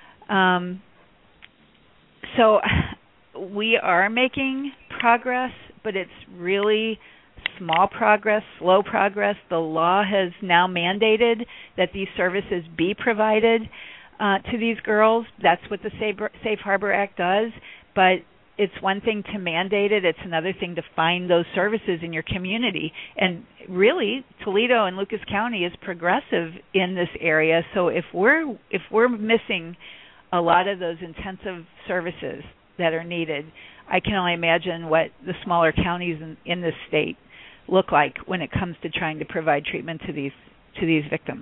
So we are making progress, but it's really small progress, slow progress. The law has now mandated that these services be provided to these girls. That's what the Safe Harbor Act does, but it's one thing to mandate it. It's another thing to find those services in your community. And really, Toledo and Lucas County is progressive in this area. So if we're missing a lot of those intensive services that are needed, I can only imagine what the smaller counties in this state look like when it comes to trying to provide treatment to these victims.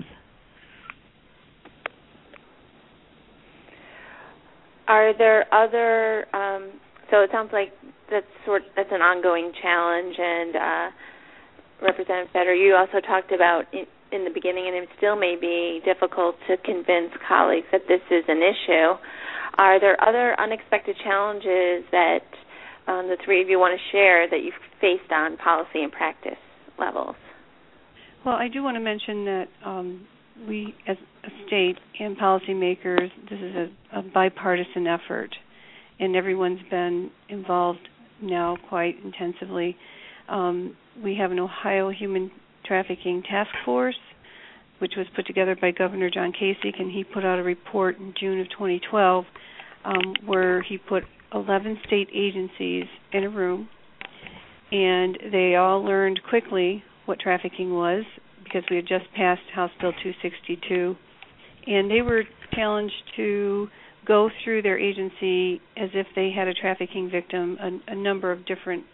Are there other? So it sounds like that's an ongoing challenge. And Representative Fetter, you also talked about in the beginning, and it still may be difficult to convince colleagues that this is an issue. Are there other unexpected challenges that the three of you want to share that you've faced on policy and practice levels? Well, I do want to mention that we, as a state and policymakers, this is a bipartisan effort, and everyone's been involved now quite intensively. We have an Ohio Human Trafficking Task Force, which was put together by Governor John Kasich, and he put out a report in June of 2012 where he put 11 state agencies in a room, and they all learned quickly what trafficking was. because we had just passed House Bill 262, and they were challenged to go through their agency as if they had a trafficking victim, a number of different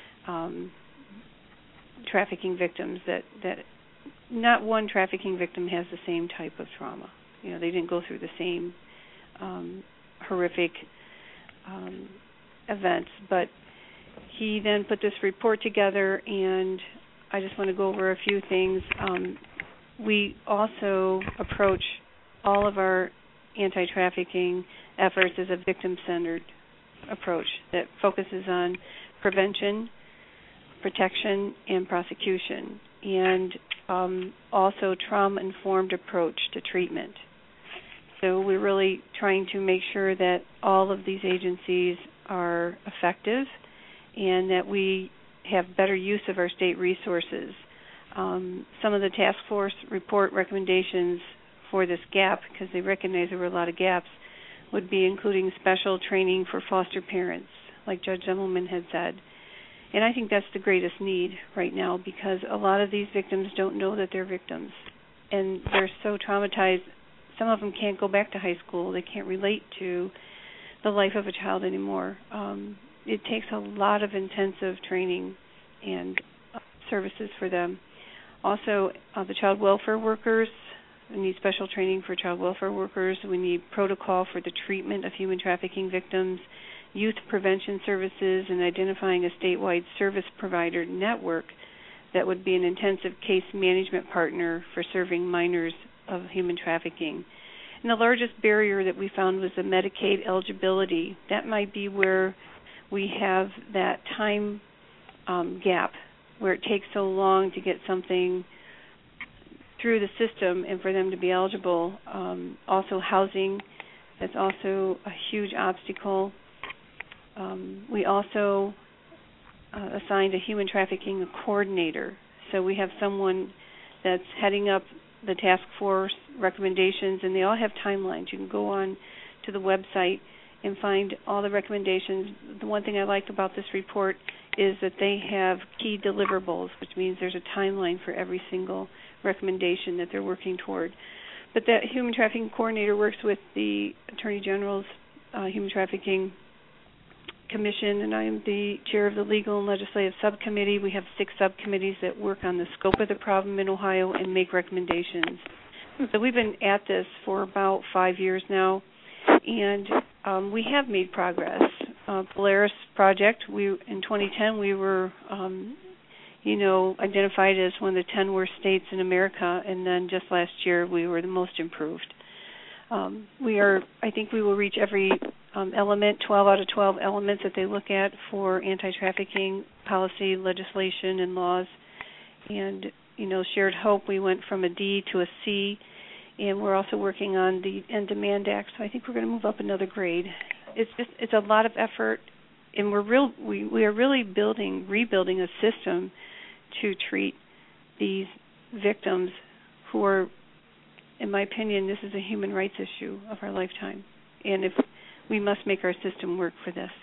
trafficking victims that not one trafficking victim has the same type of trauma. You know, they didn't go through the same horrific events. But he then put this report together, and I just want to go over a few things. We also approach all of our anti-trafficking efforts as a victim-centered approach that focuses on prevention, protection, and prosecution, and also trauma-informed approach to treatment. So we're really trying to make sure that all of these agencies are effective and that we have better use of our state resources. Some of the task force report recommendations for this gap, because they recognize there were a lot of gaps, would be including special training for foster parents, like Judge Zimmelman had said. And I think that's the greatest need right now, because a lot of these victims don't know that they're victims. And they're so traumatized, some of them can't go back to high school. They can't relate to the life of a child anymore. It takes a lot of intensive training and services for them. Also, the child welfare workers, we need special training for child welfare workers. We need protocol for the treatment of human trafficking victims, youth prevention services, and identifying a statewide service provider network that would be an intensive case management partner for serving minors of human trafficking. And the largest barrier that we found was the Medicaid eligibility. That might be where we have that time gap, where it takes so long to get something through the system and for them to be eligible. Also housing, that's also a huge obstacle. We also assigned a human trafficking coordinator. So we have someone that's heading up the task force recommendations, and they all have timelines. You can go on to the website and find all the recommendations. The one thing I like about this report is that they have key deliverables, which means there's a timeline for every single recommendation that they're working toward. But that human trafficking coordinator works with the Attorney General's Human Trafficking Commission, and I am the chair of the Legal and Legislative Subcommittee. We have 6 subcommittees that work on the scope of the problem in Ohio and make recommendations. So we've been at this for about 5 years now, and we have made progress. Polaris Project, in 2010 we were identified as one of the 10 worst states in America, and then just last year we were the most improved. I think we will reach every element, 12 out of 12 elements that they look at for anti-trafficking policy, legislation, and laws. And, Shared Hope, we went from a D to a C, and we're also working on the End Demand Act, so I think we're going to move up another grade. It's a lot of effort, and we are really rebuilding a system to treat these victims who are, in my opinion, this is a human rights issue of our lifetime, and if we must make our system work for this.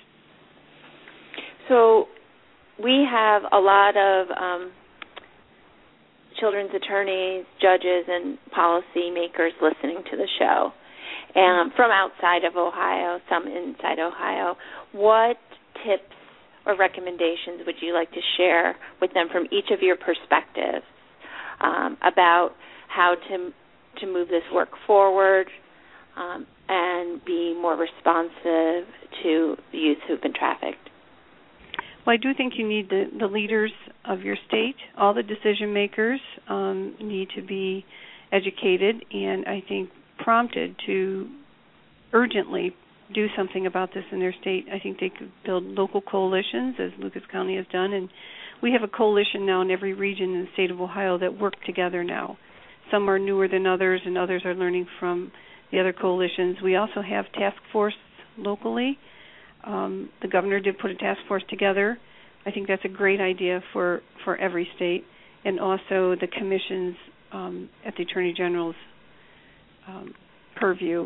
So we have a lot of children's attorneys, judges, and policymakers listening to the show, and from outside of Ohio, some inside Ohio. What tips or recommendations would you like to share with them from each of your perspectives about how to move this work forward and be more responsive to the youth who've been trafficked? Well, I do think you need the leaders of your state. All the decision makers need to be educated and I think prompted to urgently do something about this in their state. I think they could build local coalitions, as Lucas County has done, and we have a coalition now in every region in the state of Ohio that work together now. Some are newer than others, and others are learning from the other coalitions. We also have task force locally. The governor did put a task force together. I think that's a great idea for every state, and also the commissions at the Attorney General's purview.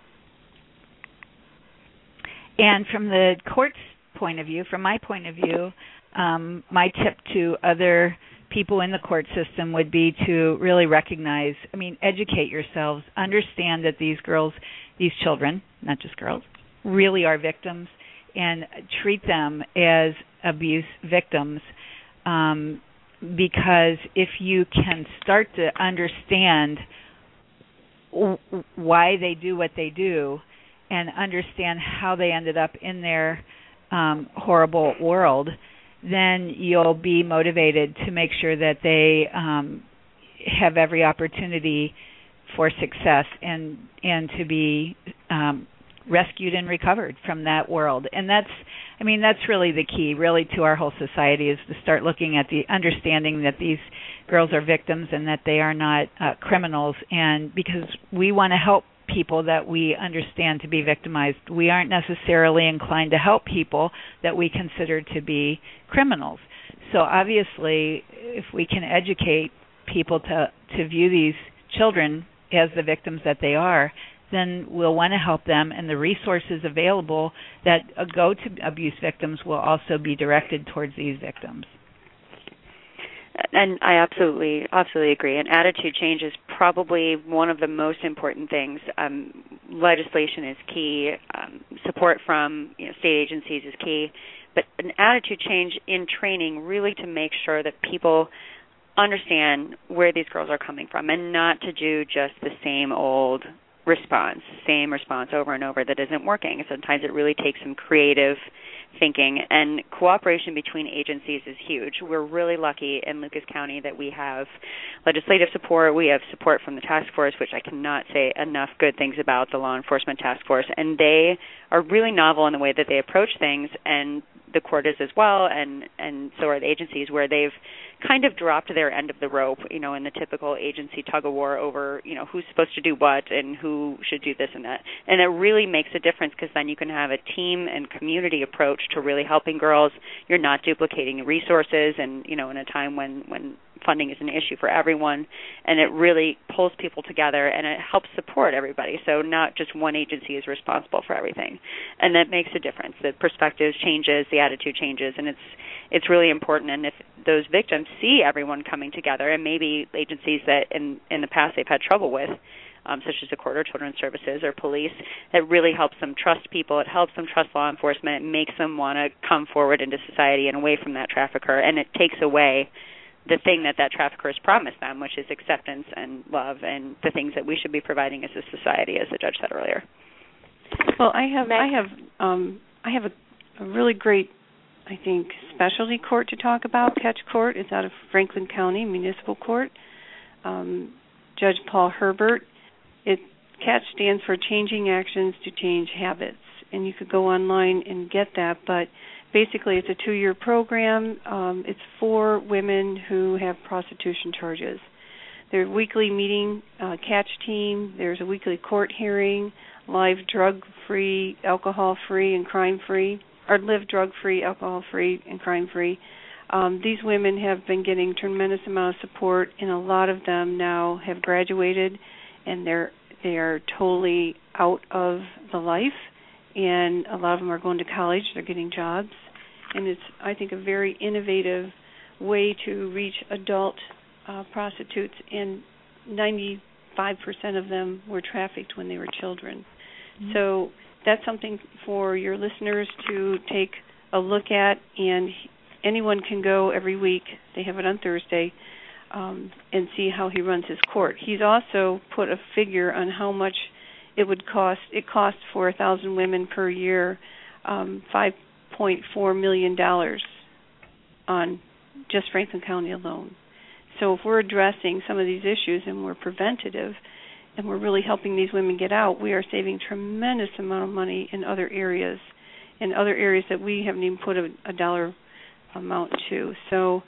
And from the court's point of view, from my point of view, my tip to other people in the court system would be to really recognize, educate yourselves, understand that these children, not just girls, really are victims, and treat them as abuse victims, because if you can start to understand why they do what they do and understand how they ended up in their horrible world, then you'll be motivated to make sure that they have every opportunity for success and to be rescued and recovered from that world. And that's really the key, really, to our whole society, is to start looking at the understanding that these girls are victims and that they are not criminals. And because we want to help people that we understand to be victimized, we aren't necessarily inclined to help people that we consider to be criminals. So obviously, if we can educate people to view these children as the victims that they are, then we'll want to help them, and the resources available that go to abuse victims will also be directed towards these victims. And I absolutely agree. And attitude change is probably one of the most important things. Legislation is key. Support from state agencies is key. But an attitude change in training, really to make sure that people understand where these girls are coming from, and not to do just the same response over and over that isn't working. Sometimes it really takes some creative thinking, and cooperation between agencies is huge. We're really lucky in Lucas County that we have legislative support. We have support from the task force, which I cannot say enough good things about, the law enforcement task force, and they are really novel in the way that they approach things, and the court is as well, and so are the agencies, where they've kind of dropped their end of the rope, in the typical agency tug-of-war over, who's supposed to do what and who should do this and that. And it really makes a difference, because then you can have a team and community approach to really helping girls. You're not duplicating resources, and, in a time when funding is an issue for everyone, and it really pulls people together, and it helps support everybody. So not just one agency is responsible for everything, and that makes a difference. The perspective changes, the attitude changes, and it's really important. And if those victims see everyone coming together, and maybe agencies that in the past they've had trouble with, such as the court or children's services or police, it really helps them trust people. It helps them trust law enforcement. It makes them want to come forward into society and away from that trafficker, and it takes away the thing that trafficker has promised them, which is acceptance and love, and the things that we should be providing as a society, as the judge said earlier. Well, I have a really great, I think, specialty court to talk about. Catch Court is out of Franklin County Municipal Court. Judge Paul Herbert. Catch stands for Changing Actions to Change Habits, and you could go online and get that, but basically it's a 2-year program. It's for women who have prostitution charges. There's a weekly meeting, catch team. There's a weekly court hearing, live drug-free, alcohol-free, and crime-free, or live drug-free, alcohol-free, and crime-free. These women have been getting tremendous amount of support, and a lot of them now have graduated, and they are totally out of the life, and a lot of them are going to college. They're getting jobs, and it's, I think, a very innovative way to reach adult prostitutes, and 95% of them were trafficked when they were children. Mm-hmm. So that's something for your listeners to take a look at, and anyone can go every week. They have it on Thursday, and see how he runs his court. He's also put a figure on how much it would cost. It costs for 1,000 women per year $5.4 million on just Franklin County alone. So if we're addressing some of these issues and we're preventative and we're really helping these women get out, we are saving tremendous amount of money in other areas that we haven't even put a dollar amount to. So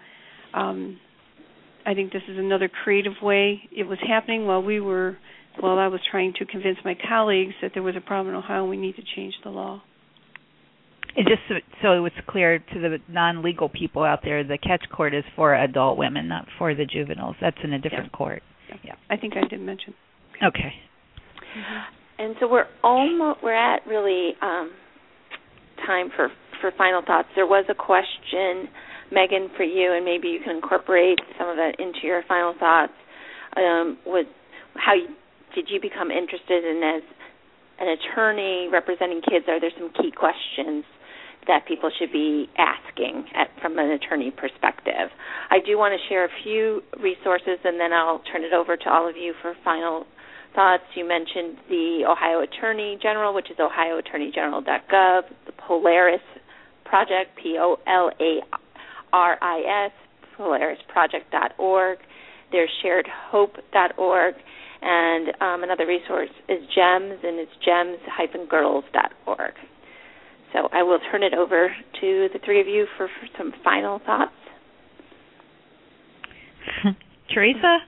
I think this is another creative way. It was happening while I was trying to convince my colleagues that there was a problem in Ohio and we need to change the law. And just so it's clear to the non-legal people out there, the Catch Court is for adult women, not for the juveniles. That's in a different court. Yeah, I think I did mention. Okay. Mm-hmm. And so we're at really time for final thoughts. There was a question Megan, for you, and maybe you can incorporate some of that into your final thoughts, did you become interested in, as an attorney representing kids, are there some key questions that people should be asking from an attorney perspective? I do want to share a few resources, and then I'll turn it over to all of you for final thoughts. You mentioned the Ohio Attorney General, which is ohioattorneygeneral.gov, the Polaris Project, POLARIS, polarisproject.org. There's sharedhope.org, and another resource is GEMS, and it's gems-girls.org. So I will turn it over to the three of you for some final thoughts. Teresa?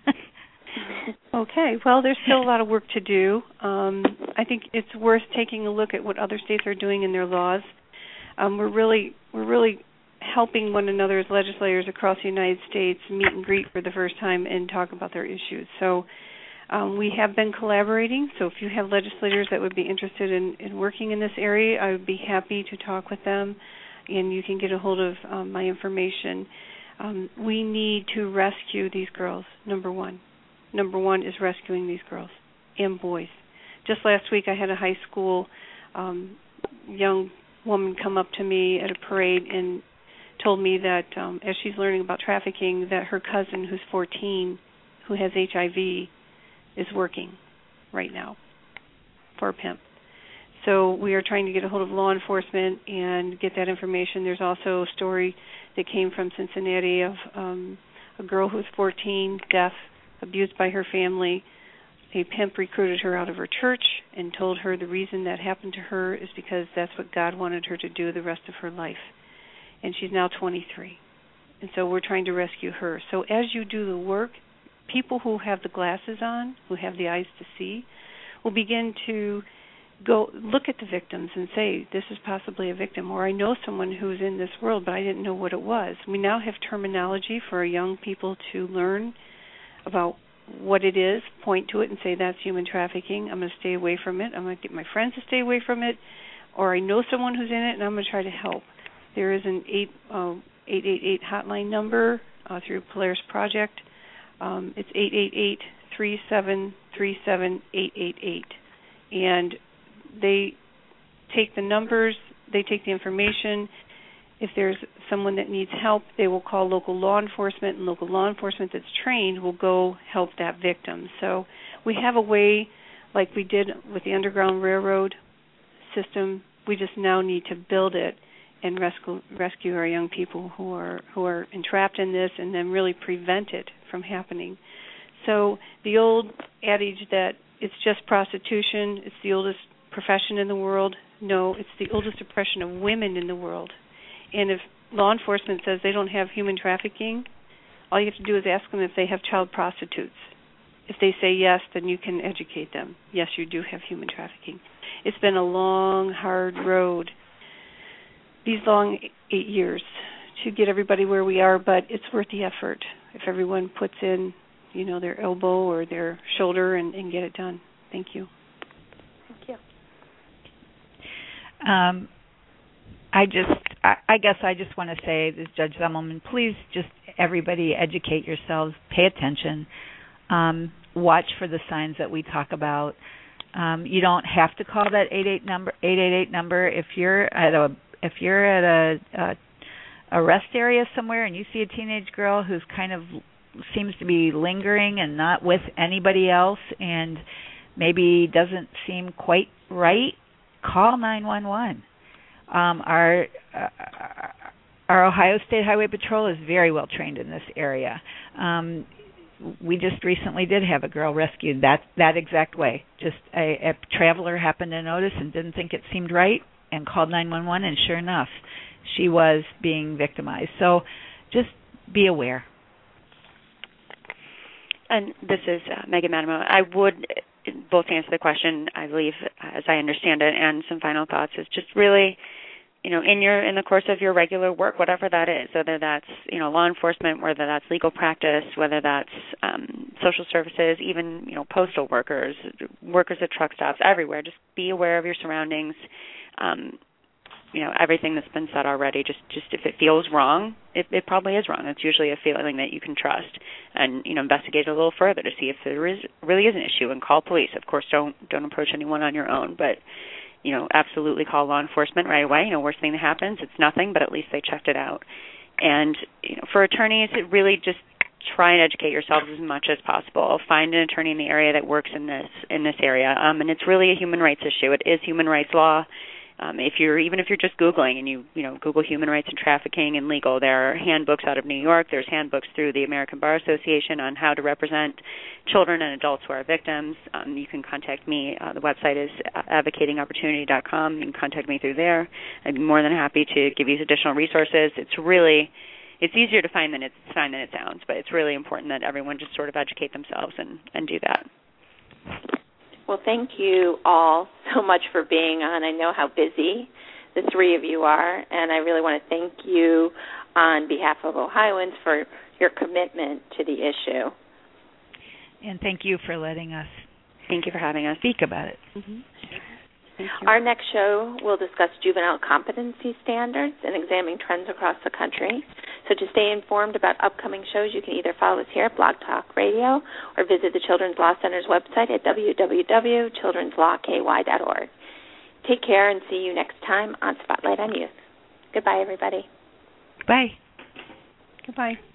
Okay. Well, there's still a lot of work to do. I think it's worth taking a look at what other states are doing in their laws. We're really helping one another as legislators across the United States meet and greet for the first time and talk about their issues. So we have been collaborating, so if you have legislators that would be interested in working in this area, I would be happy to talk with them, and you can get a hold of my information. We need to rescue these girls, number one. Number one is rescuing these girls and boys. Just last week I had a high school young woman come up to me at a parade and told me that as she's learning about trafficking, that her cousin who's 14, who has HIV, is working right now for a pimp. So we are trying to get a hold of law enforcement and get that information. There's also a story that came from Cincinnati of a girl who's 14, deaf, abused by her family. A pimp recruited her out of her church and told her the reason that happened to her is because that's what God wanted her to do the rest of her life. And she's now 23. And so we're trying to rescue her. So as you do the work, people who have the glasses on, who have the eyes to see, will begin to go look at the victims and say, this is possibly a victim, or I know someone who's in this world, but I didn't know what it was. We now have terminology for our young people to learn about what it is, point to it and say, that's human trafficking. I'm going to stay away from it. I'm going to get my friends to stay away from it, or I know someone who's in it and I'm going to try to help. There is an 888 hotline number through Polaris Project. It's 888-3737-888. And they take the numbers, they take the information. If there's someone that needs help, they will call local law enforcement, and local law enforcement that's trained will go help that victim. So we have a way, like we did with the Underground Railroad system, we just now need to build it and rescue our young people who are entrapped in this, and then really prevent it from happening. So the old adage that it's just prostitution, it's the oldest profession in the world, no, it's the oldest oppression of women in the world. And if law enforcement says they don't have human trafficking, all you have to do is ask them if they have child prostitutes. If they say yes, then you can educate them. Yes, you do have human trafficking. It's been a long, hard road, these long 8 years, to get everybody where we are, but it's worth the effort if everyone puts in, their elbow or their shoulder and get it done. Thank you. Thank you. I guess I just want to say, this Judge Zimmelman, please just everybody educate yourselves, pay attention, watch for the signs that we talk about. You don't have to call that 888 number if you're at a rest area somewhere and you see a teenage girl who's kind of seems to be lingering and not with anybody else and maybe doesn't seem quite right, call 911. Our Ohio State Highway Patrol is very well trained in this area. We just recently did have a girl rescued that exact way. Just a traveler happened to notice and didn't think it seemed right and called 911, and sure enough, she was being victimized. So just be aware. And this is Megan Madamo. I would both answer the question, I believe, as I understand it, and some final thoughts is just really, in the course of your regular work, whatever that is, whether that's, law enforcement, whether that's legal practice, whether that's social services, even, postal workers at truck stops, everywhere. Just be aware of your surroundings. everything that's been said already, just if it feels wrong, it probably is wrong. It's usually a feeling that you can trust, and investigate a little further to see if there really is an issue, and call police. Of course, don't approach anyone on your own, but absolutely call law enforcement right away. Worst thing that happens, it's nothing, but at least they checked it out. And for attorneys, it really just try and educate yourselves as much as possible. Find an attorney in the area that works in this area, and it's really a human rights issue. It is human rights law. If you're just Googling and you Google human rights and trafficking and legal, there are handbooks out of New York. There's handbooks through the American Bar Association on how to represent children and adults who are victims. You can contact me. The website is advocatingopportunity.com. You can contact me through there. I'd be more than happy to give you additional resources. It's easier to find than it sounds, but it's really important that everyone just sort of educate themselves and do that. Well, thank you all so much for being on. I know how busy the three of you are, and I really want to thank you on behalf of Ohioans for your commitment to the issue. And thank you for letting us. Thank you for having us speak about it. Mm-hmm. Our next show will discuss juvenile competency standards and examining trends across the country. So to stay informed about upcoming shows, you can either follow us here at Blog Talk Radio or visit the Children's Law Center's website at www.childrenslawky.org. Take care and see you next time on Spotlight on Youth. Goodbye, everybody. Bye. Goodbye.